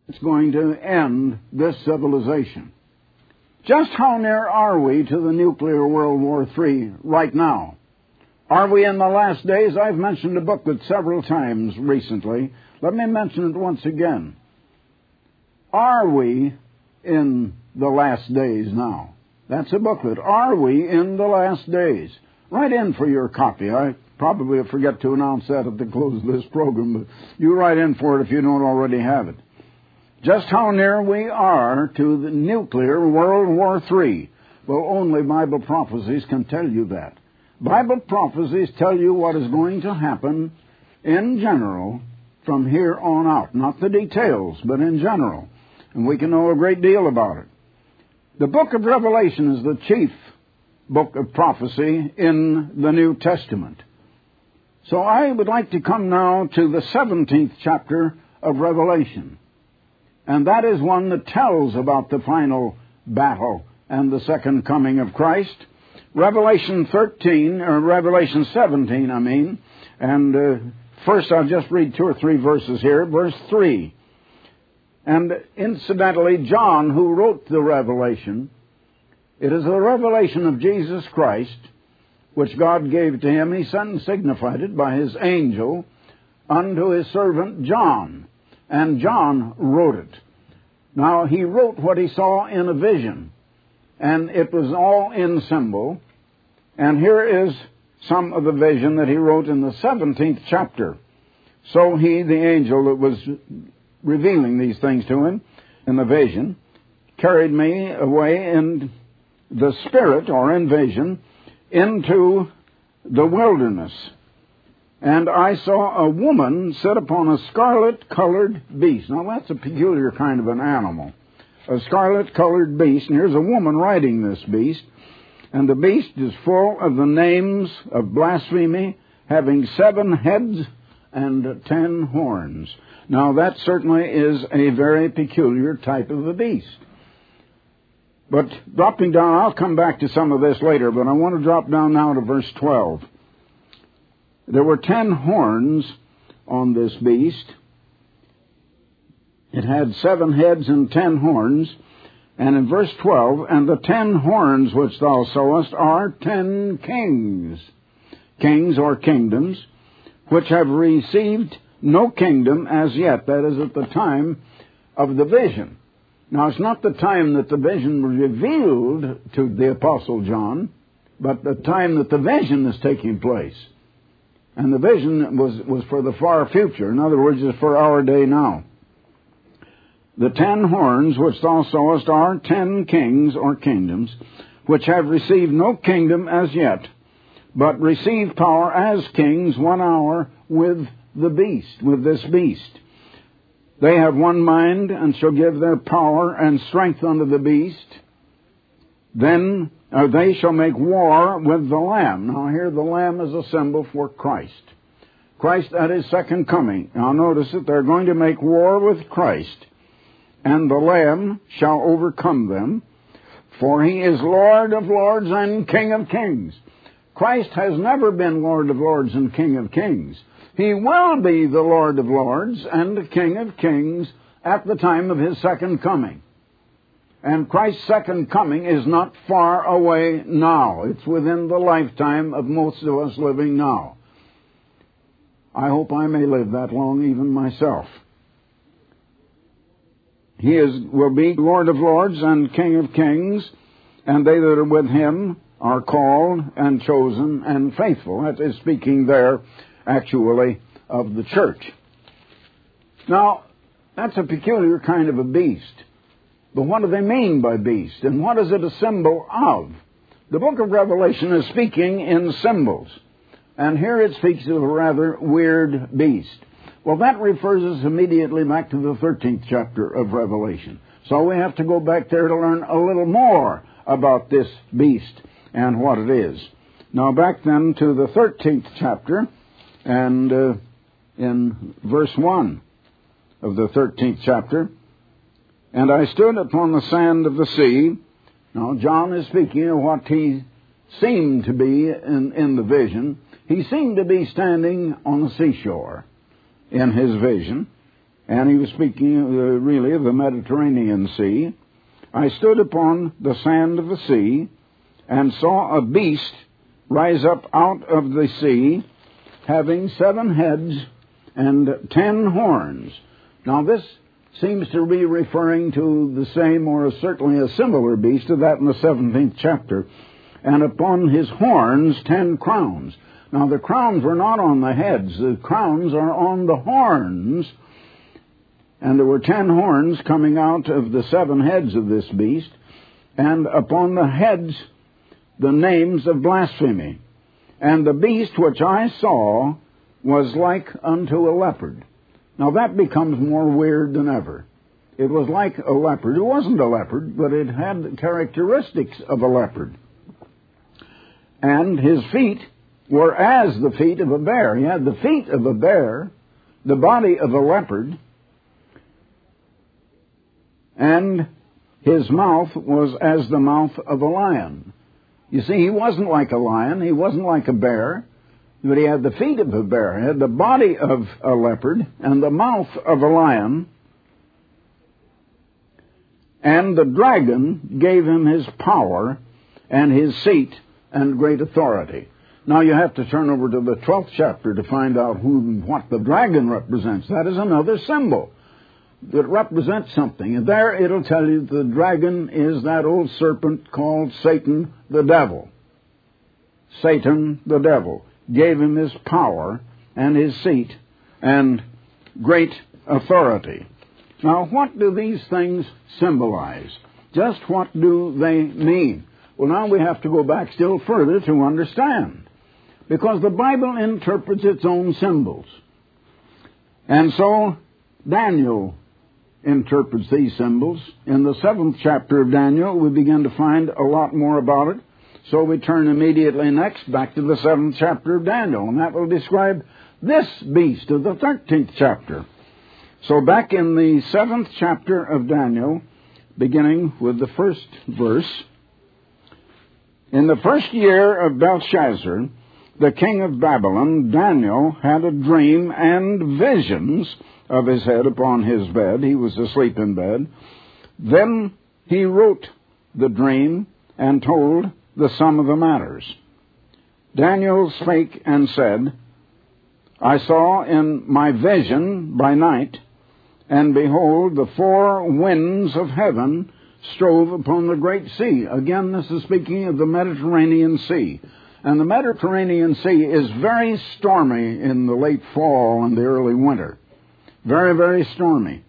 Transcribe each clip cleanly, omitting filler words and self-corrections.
it's going to end this civilization. Just how near are we to the nuclear World War III right now? Are we in the last days? I've mentioned a booklet several times recently. Let me mention it once again. Are we in the last days now? That's a booklet. Are we in the last days? Write in for your copy. I probably forget to announce that at the close of this program, but you write in for it if you don't already have it. Just how near we are to the nuclear World War III. Well, only Bible prophecies can tell you that. Bible prophecies tell you what is going to happen in general from here on out. Not the details, but in general. And we can know a great deal about it. The book of Revelation is the chief book of prophecy in the New Testament. So I would like to come now to the 17th chapter of Revelation. And that is one that tells about the final battle and the second coming of Christ. Revelation 17, and first I'll just read 2 or 3 verses here. Verse 3. And incidentally, John, who wrote the Revelation, it is a revelation of Jesus Christ, which God gave to him. He sent and signified it by his angel unto his servant John. And John wrote it. Now, he wrote what he saw in a vision, and it was all in symbol. And here is some of the vision that he wrote in the 17th chapter. So he, the angel that was revealing these things to him in the vision, carried me away in the spirit, or in vision, into the wilderness. And I saw a woman sit upon a scarlet-colored beast. Now, that's a peculiar kind of an animal. A scarlet-colored beast, and here's a woman riding this beast. And the beast is full of the names of blasphemy, having 7 heads and 10 horns. Now, that certainly is a very peculiar type of a beast. But dropping down, I'll come back to some of this later, but I want to drop down now to verse 12. There were 10 horns on this beast. It had 7 heads and 10 horns. And in verse 12, and the 10 horns which thou sawest are 10 kings. Kings or kingdoms, which have received no kingdom as yet. That is at the time of the vision. Now, it's not the time that the vision was revealed to the Apostle John, but the time that the vision is taking place. And the vision was for the far future. In other words, it's for our day now. The 10 horns which thou sawest are 10 kings or kingdoms, which have received no kingdom as yet, but receive power as kings 1 hour with the beast, with this beast. They have one mind, and shall give their power and strength unto the beast. Then they shall make war with the Lamb. Now here the Lamb is a symbol for Christ. Christ at his second coming. Now notice that they're going to make war with Christ. And the Lamb shall overcome them, for he is Lord of lords and King of kings. Christ has never been Lord of lords and King of kings. He will be the Lord of lords and the King of kings at the time of his second coming. And Christ's second coming is not far away now. It's within the lifetime of most of us living now. I hope I may live that long even myself. He will be Lord of lords and King of kings, and they that are with him are called and chosen and faithful. That is speaking there, actually, of the church. Now, that's a peculiar kind of a beast. But what do they mean by beast? And what is it a symbol of? The book of Revelation is speaking in symbols. And here it speaks of a rather weird beast. Well, that refers us immediately back to the 13th chapter of Revelation. So we have to go back there to learn a little more about this beast and what it is. Now, back then to the 13th chapter, and in verse 1 of the 13th chapter, and I stood upon the sand of the sea. Now, John is speaking of what he seemed to be in the vision. He seemed to be standing on the seashore in his vision. and he was speaking really of the Mediterranean Sea. I stood upon the sand of the sea and saw a beast rise up out of the sea, having 7 heads and 10 horns. Now this seems to be referring to the same, or certainly a similar beast to that in the 17th chapter. And upon his horns 10 crowns. Now the crowns were not on the heads. The crowns are on the horns. And there were 10 horns coming out of the 7 heads of this beast. And upon the heads the names of blasphemy. And the beast which I saw was like unto a leopard. Now that becomes more weird than ever. It was like a leopard. It wasn't a leopard, but it had characteristics of a leopard. And his feet were as the feet of a bear. He had the feet of a bear, the body of a leopard, and his mouth was as the mouth of a lion. You see, he wasn't like a lion, he wasn't like a bear, but he had the feet of a bear. He had the body of a leopard and the mouth of a lion. And the dragon gave him his power and his seat and great authority. Now you have to turn over to the 12th chapter to find out what the dragon represents. That is another symbol that represents something. And there it'll tell you the dragon is that old serpent called Satan the devil. Satan the devil gave him his power and his seat and great authority. Now, what do these things symbolize? Just what do they mean? Well, now we have to go back still further to understand, because the Bible interprets its own symbols. And so Daniel interprets these symbols. In the 7th chapter of Daniel, we begin to find a lot more about it. So we turn immediately next back to the 7th chapter of Daniel, and that will describe this beast of the 13th chapter. So back in the 7th chapter of Daniel, beginning with the first verse, in the first year of Belshazzar, the king of Babylon, Daniel had a dream and visions of his head upon his bed. He was asleep in bed. Then he wrote the dream and told the sum of the matters. Daniel spake and said, I saw in my vision by night, and behold, the 4 winds of heaven strove upon the great sea. Again, this is speaking of the Mediterranean Sea. And the Mediterranean Sea is very stormy in the late fall and the early winter. Very, very stormy.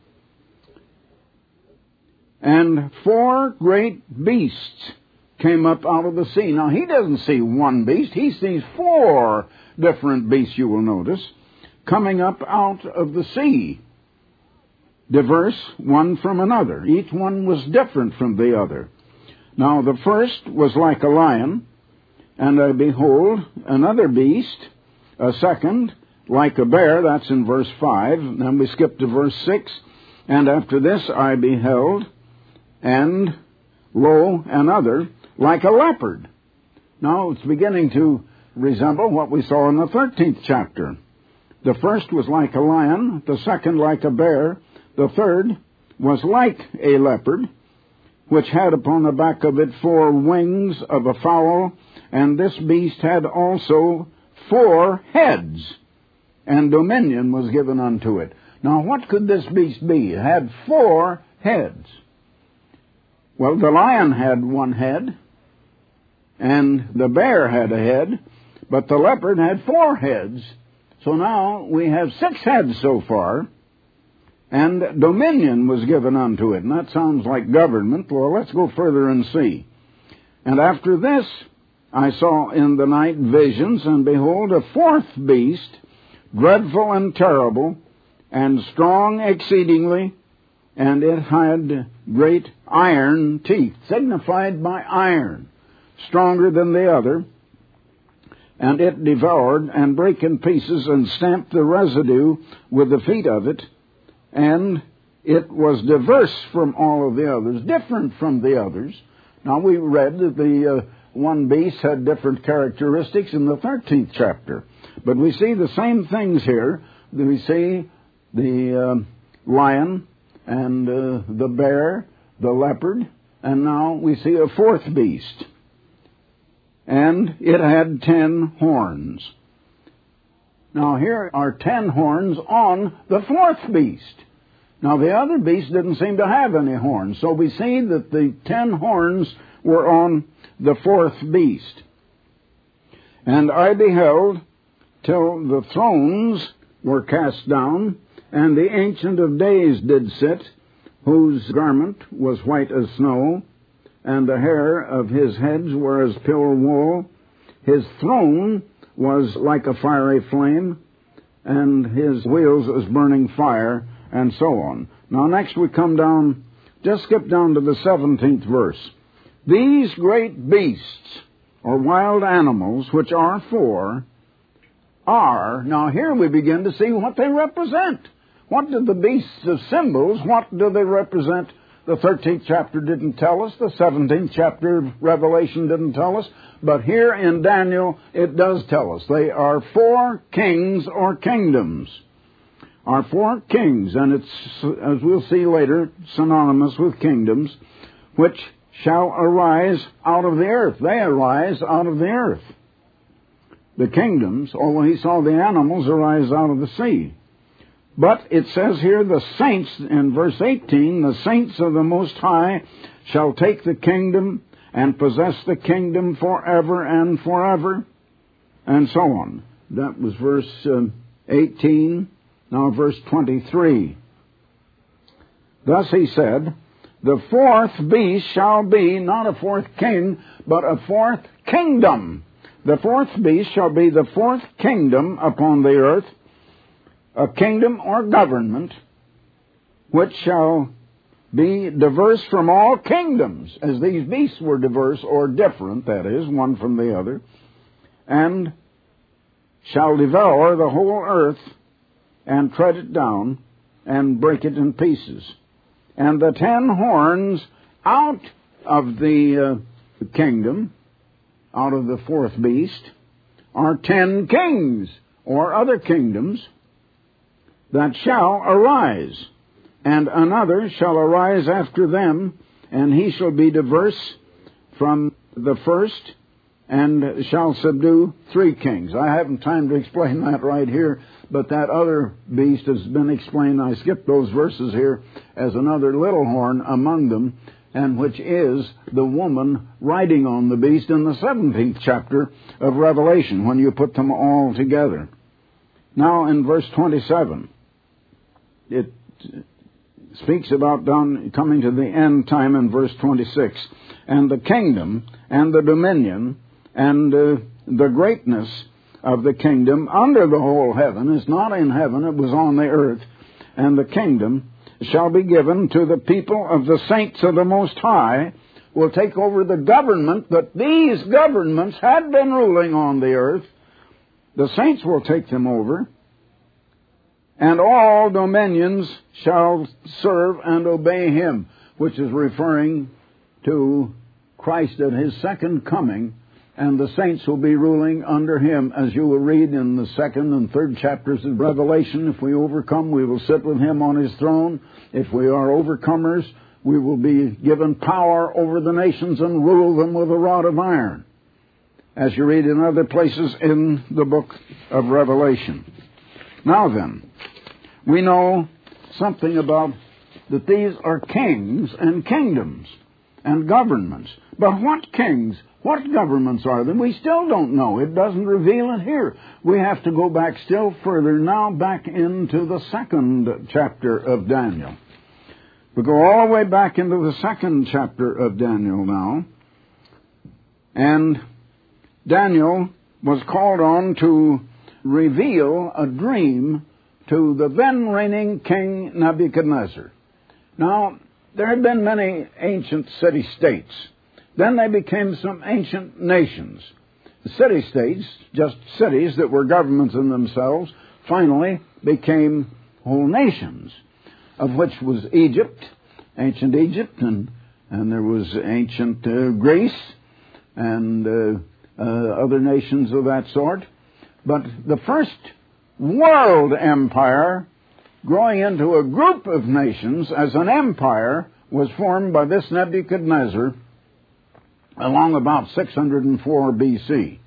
And 4 great beasts came up out of the sea. Now, he doesn't see one beast. He sees 4 different beasts, you will notice, coming up out of the sea, diverse one from another. Each one was different from the other. Now, the first was like a lion, and I behold another beast, a second, like a bear. That's in verse 5. Then we skip to verse 6. And after this I beheld, and lo, another, like a leopard. Now, it's beginning to resemble what we saw in the 13th chapter. The first was like a lion, the second like a bear, the third was like a leopard, which had upon the back of it 4 wings of a fowl, and this beast had also 4 heads, and dominion was given unto it. Now, what could this beast be? It had 4 heads. Well, the lion had 1 head, and the bear had a head, but the leopard had 4 heads. So now we have 6 heads so far, and dominion was given unto it. And that sounds like government. Well, let's go further and see. And after this I saw in the night visions, and behold, a 4th beast, dreadful and terrible, and strong exceedingly, and it had great iron teeth, signified by iron, stronger than the other, and it devoured and brake in pieces and stamped the residue with the feet of it, and it was diverse from all of the others, different from the others. Now, we read that the one beast had different characteristics in the 13th chapter, but we see the same things here. We see the lion and the bear, the leopard, and now we see a fourth beast. And it had 10 horns. Now here are 10 horns on the fourth beast. Now the other beast didn't seem to have any horns, so we see that the 10 horns were on the fourth beast. And I beheld till the thrones were cast down, and the Ancient of Days did sit, whose garment was white as snow, and the hair of his heads were as pure wool. His throne was like a fiery flame, and his wheels as burning fire, and so on. Now next we come down, just skip down to the 17th verse. These great beasts, or wild animals, which are four, are, now here we begin to see what they represent. What do the beasts of symbols, what do they represent? The 13th chapter didn't tell us, the 17th chapter of Revelation didn't tell us, but here in Daniel it does tell us. They are four kings or kingdoms. Are four kings, and it's, as we'll see later, synonymous with kingdoms, which shall arise out of the earth. They arise out of the earth. The kingdoms, although he saw the animals arise out of the sea. But it says here, the saints, in verse 18, the saints of the Most High shall take the kingdom and possess the kingdom forever and forever, and so on. That was verse 18. Now verse 23. Thus he said, the fourth beast shall be not a fourth king, but a fourth kingdom. The fourth beast shall be the fourth kingdom upon the earth, a kingdom or government, which shall be diverse from all kingdoms, as these beasts were diverse or different, that is, one from the other, and shall devour the whole earth and tread it down and break it in pieces. And the 10 horns out of the kingdom, out of the fourth beast, are 10 kings or other kingdoms that shall arise, and another shall arise after them, and he shall be diverse from the first, and shall subdue 3 kings. I haven't time to explain that right here, but that other beast has been explained. I skipped those verses here as another little horn among them, and which is the woman riding on the beast in the 17th chapter of Revelation, when you put them all together. Now in verse 27, it speaks about coming to the end time in verse 26. And the kingdom and the dominion and the greatness of the kingdom under the whole heaven is not in heaven, it was on the earth. And the kingdom shall be given to the people of the saints of the Most High, will take over the government that these governments had been ruling on the earth. The saints will take them over. And all dominions shall serve and obey him, which is referring to Christ at his second coming, and the saints will be ruling under him, as you will read in the 2nd and 3rd chapters of Revelation. If we overcome, we will sit with him on his throne. If we are overcomers, we will be given power over the nations and rule them with a rod of iron, as you read in other places in the book of Revelation. Now then, we know something about that these are kings and kingdoms and governments. But what kings, what governments are they? We still don't know. It doesn't reveal it here. We have to go back still further, now back into the 2nd chapter of Daniel. We go all the way back into the 2nd chapter of Daniel now. And Daniel was called on to reveal a dream to the then reigning King Nebuchadnezzar. Now, there had been many ancient city-states. Then they became some ancient nations. The city-states, just cities that were governments in themselves, finally became whole nations, of which was Egypt, ancient Egypt, and there was ancient Greece, and other nations of that sort. But the first world empire growing into a group of nations as an empire was formed by this Nebuchadnezzar along about 604 B.C.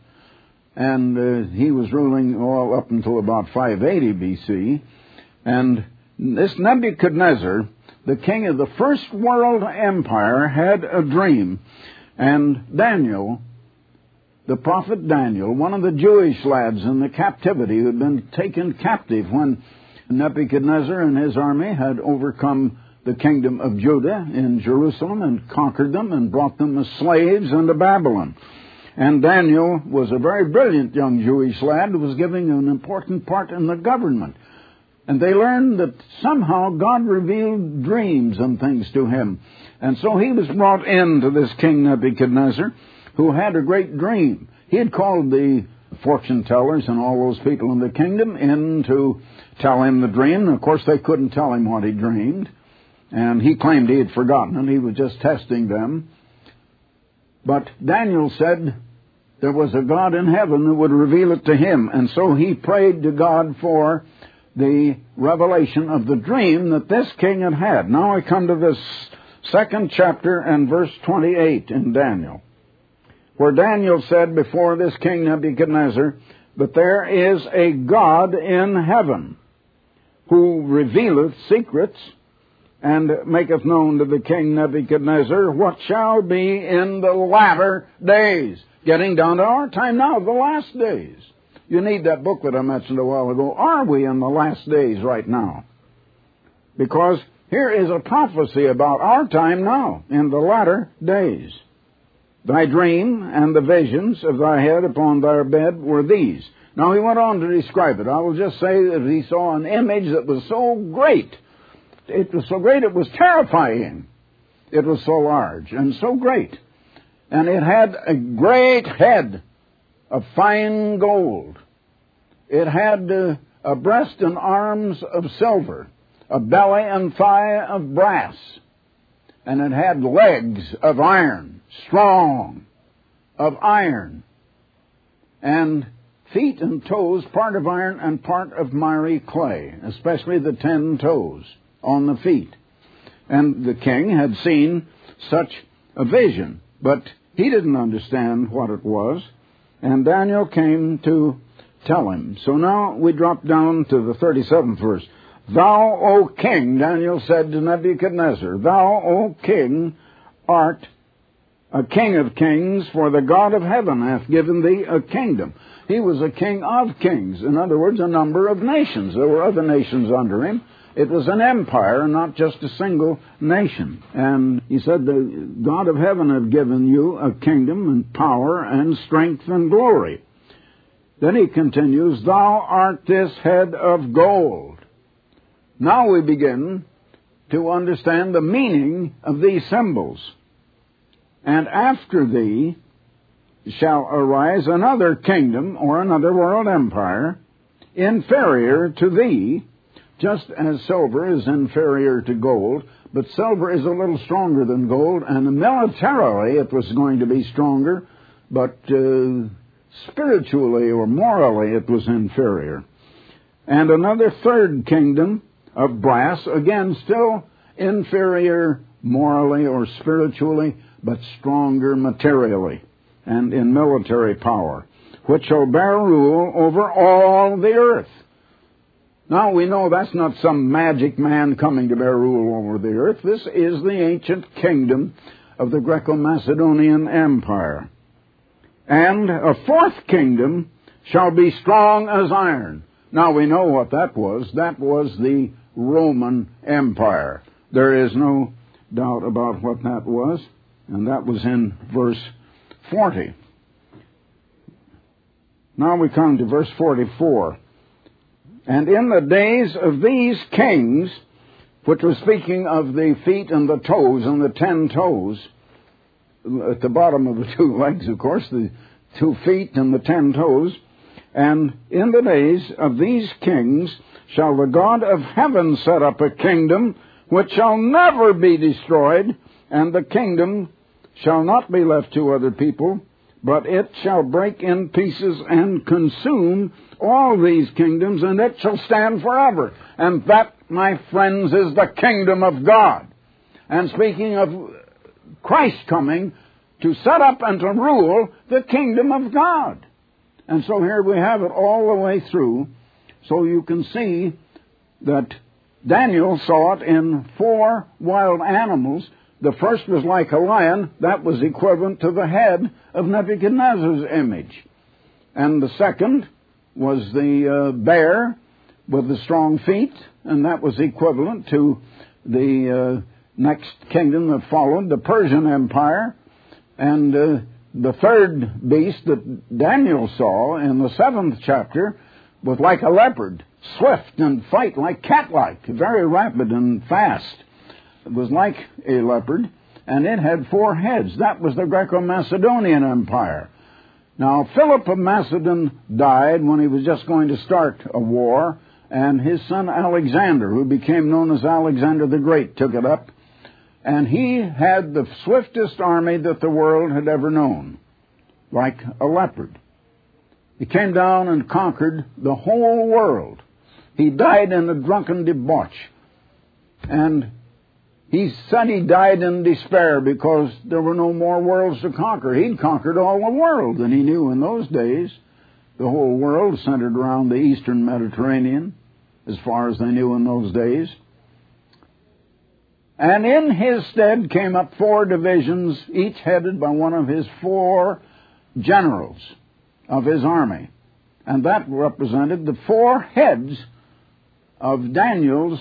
And he was ruling all up until about 580 B.C. And this Nebuchadnezzar, the king of the first world empire, had a dream. And Daniel, the prophet Daniel, one of the Jewish lads in the captivity who had been taken captive when Nebuchadnezzar and his army had overcome the kingdom of Judah in Jerusalem and conquered them and brought them as slaves into Babylon. And Daniel was a very brilliant young Jewish lad who was giving an important part in the government. And they learned that somehow God revealed dreams and things to him. And so he was brought into this King Nebuchadnezzar, who had a great dream. He had called the fortune tellers and all those people in the kingdom in to tell him the dream. And of course, they couldn't tell him what he dreamed. And he claimed he had forgotten it. He was just testing them. But Daniel said there was a God in heaven who would reveal it to him. And so he prayed to God for the revelation of the dream that this king had had. Now I come to this second chapter and verse 28 in Daniel, where Daniel said before this king Nebuchadnezzar that there is a God in heaven who revealeth secrets and maketh known to the king Nebuchadnezzar what shall be in the latter days. Getting down to our time now, the last days. You need that book that I mentioned a while ago. Are we in the last days right now? Because here is a prophecy about our time now, in the latter days. Thy dream and the visions of thy head upon thy bed were these. Now he went on to describe it. I will just say that he saw an image that was so great. It was so great it was terrifying. It was so large and so great. And it had a great head of fine gold. It had a breast and arms of silver, a belly and thigh of brass, and it had legs of iron, strong, of iron, and feet and toes, part of iron and part of miry clay, especially the 10 toes on the feet. And the king had seen such a vision, but he didn't understand what it was, and Daniel came to tell him. So now we drop down to the 37th verse. Thou, O king, Daniel said to Nebuchadnezzar, thou, O king, art a king of kings, for the God of heaven hath given thee a kingdom. He was a king of kings. In other words, a number of nations. There were other nations under him. It was an empire, not just a single nation. And he said, the God of heaven hath given you a kingdom and power and strength and glory. Then he continues, thou art this head of gold. Now we begin to understand the meaning of these symbols. And after thee shall arise another kingdom or another world empire inferior to thee, just as silver is inferior to gold, but silver is a little stronger than gold, and militarily it was going to be stronger, but spiritually or morally it was inferior. And another third kingdom of brass, again still inferior morally or spiritually, but stronger materially and in military power, which shall bear rule over all the earth. Now we know that's not some magic man coming to bear rule over the earth. This is the ancient kingdom of the Greco-Macedonian Empire. And a fourth kingdom shall be strong as iron. Now we know what that was. That was the Roman Empire. There is no doubt about what that was. And that was in verse 40. Now we come to verse 44. And in the days of these kings, which was speaking of the feet and the toes and the 10 toes, at the bottom of the 2 legs, of course, the 2 feet and the 10 toes, and in the days of these kings shall the God of heaven set up a kingdom which shall never be destroyed, and the kingdom shall not be left to other people, but it shall break in pieces and consume all these kingdoms, and it shall stand forever. And that my friends, is the kingdom of God. And speaking of Christ coming to set up and to rule the kingdom of God. And so here we have it all the way through. So you can see that Daniel saw it in 4 wild animals. The first was like a lion. That was equivalent to the head of Nebuchadnezzar's image. And the second was the bear with the strong feet, and that was equivalent to the next kingdom that followed, the Persian Empire. And the third beast that Daniel saw in the 7th chapter was like a leopard, swift and fight like cat-like, very rapid and fast. It was like a leopard, and it had 4 heads. That was the Greco-Macedonian Empire. Now, Philip of Macedon died when he was just going to start a war, and his son Alexander, who became known as Alexander the Great, took it up. And he had the swiftest army that the world had ever known, like a leopard. He came down and conquered the whole world. He died in a drunken debauch. And he said he died in despair because there were no more worlds to conquer. He'd conquered all the world, and he knew in those days the whole world centered around the eastern Mediterranean, as far as they knew in those days. And in his stead came up 4 divisions, each headed by one of his 4 generals of his army. And that represented the 4 heads of Daniel's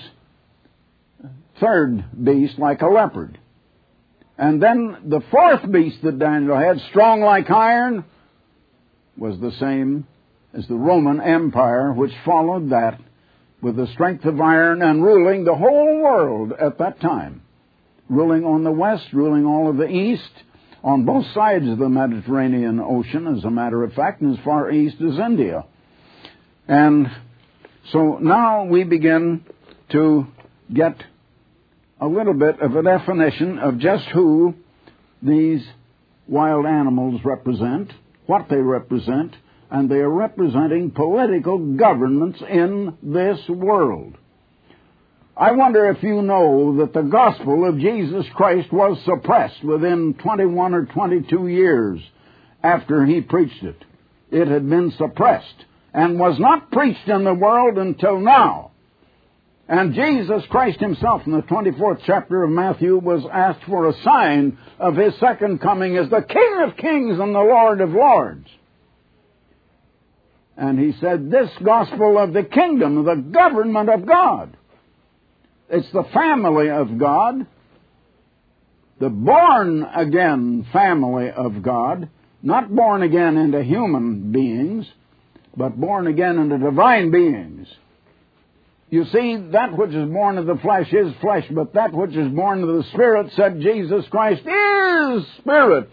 third beast, like a leopard. And then the 4th beast that Daniel had, strong like iron, was the same as the Roman Empire, which followed that, with the strength of iron and ruling the whole world at that time. Ruling on the west, ruling all of the east, on both sides of the Mediterranean Ocean, as a matter of fact, and as far east as India. And so now we begin to get a little bit of a definition of just who these wild animals represent, what they represent, and they are representing political governments in this world. I wonder if you know that the gospel of Jesus Christ was suppressed within 21 or 22 years after he preached it. It had been suppressed and was not preached in the world until now. And Jesus Christ himself, in the 24th chapter of Matthew, was asked for a sign of his second coming as the King of Kings and the Lord of Lords. And he said, this gospel of the kingdom, the government of God. It's the family of God, the born-again family of God, not born again into human beings, but born again into divine beings. You see, that which is born of the flesh is flesh, but that which is born of the Spirit, said Jesus Christ, is Spirit.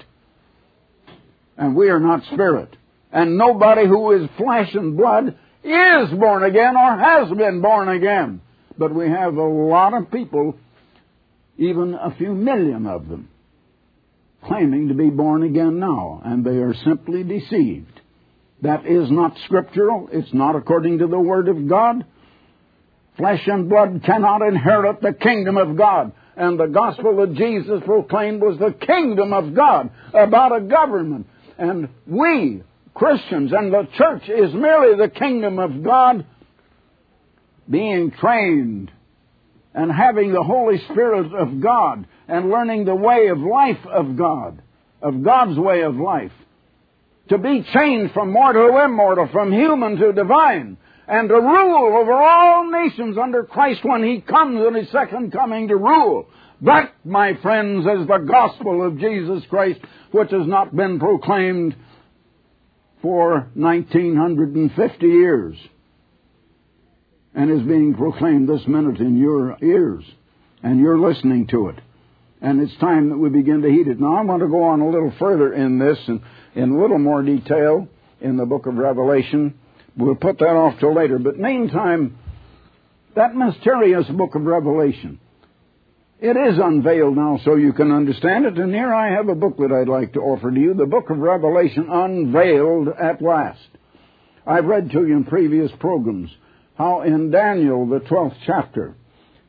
And we are not Spirit. And nobody who is flesh and blood is born again or has been born again. But we have a lot of people, even a few million of them, claiming to be born again now, and they are simply deceived. That is not scriptural. It's not according to the Word of God. Flesh and blood cannot inherit the kingdom of God. And the gospel that Jesus proclaimed was the kingdom of God, about a government. And we, Christians, and the church is merely the kingdom of God, being trained and having the Holy Spirit of God and learning the way of life of God, of God's way of life. To be changed from mortal to immortal, from human to divine, and to rule over all nations under Christ when he comes in his second coming to rule. That, my friends, is the gospel of Jesus Christ, which has not been proclaimed for 1950 years. And is being proclaimed this minute in your ears. And you're listening to it. And it's time that we begin to heed it. Now, I want to go on a little further in this, and in a little more detail in the book of Revelation. We'll put that off till later. But meantime, that mysterious book of Revelation, it is unveiled now so you can understand it. And here I have a booklet I'd like to offer to you, the book of Revelation Unveiled at Last. I've read to you in previous programs how in Daniel, the 12th chapter,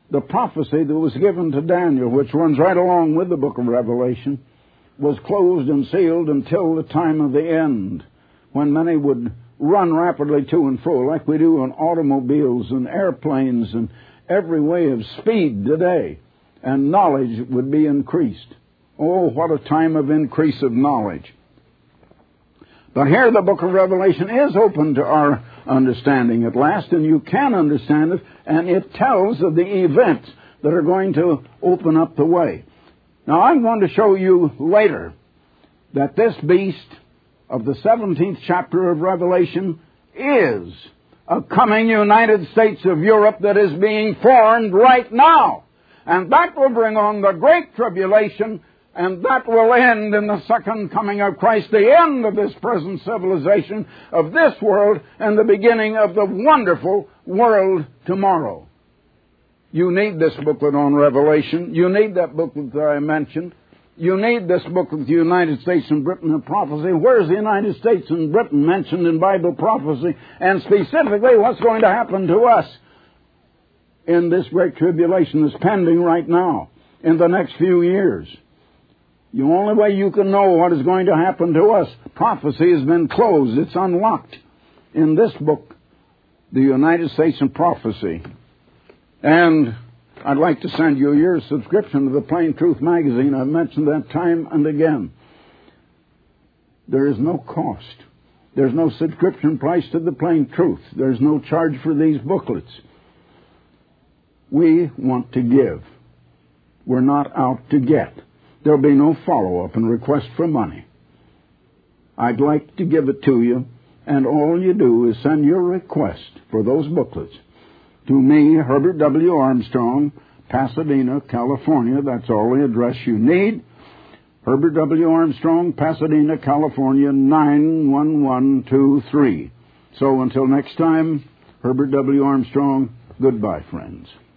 the prophecy that was given to Daniel, which runs right along with the book of Revelation, was closed and sealed until the time of the end, when many would run rapidly to and fro, like we do on automobiles and airplanes and every way of speed today, and knowledge would be increased. Oh, what a time of increase of knowledge. But here the book of Revelation is open to our understanding at last, and you can understand it, and it tells of the events that are going to open up the way. Now, I'm going to show you later that this beast of the 17th chapter of Revelation is a coming United States of Europe that is being formed right now. And that will bring on the great tribulation, and that will end in the second coming of Christ, the end of this present civilization of this world, and the beginning of the wonderful world tomorrow. You need this booklet on Revelation. You need that booklet that I mentioned. You need this booklet, The United States and Britain in Prophecy. Where's the United States and Britain mentioned in Bible prophecy? And specifically, what's going to happen to us in this great tribulation that's pending right now, in the next few years? The only way you can know what is going to happen to us, prophecy has been closed. It's unlocked in this book, The United States and Prophecy. And I'd like to send you your subscription to the Plain Truth magazine. I've mentioned that time and again. There is no cost. There's no subscription price to the Plain Truth. There's no charge for these booklets. We want to give. We're not out to get. There'll be no follow-up and request for money. I'd like to give it to you, and all you do is send your request for those booklets to me, Herbert W. Armstrong, Pasadena, California. That's all the address you need. Herbert W. Armstrong, Pasadena, California, 91123. So until next time, Herbert W. Armstrong, goodbye, friends.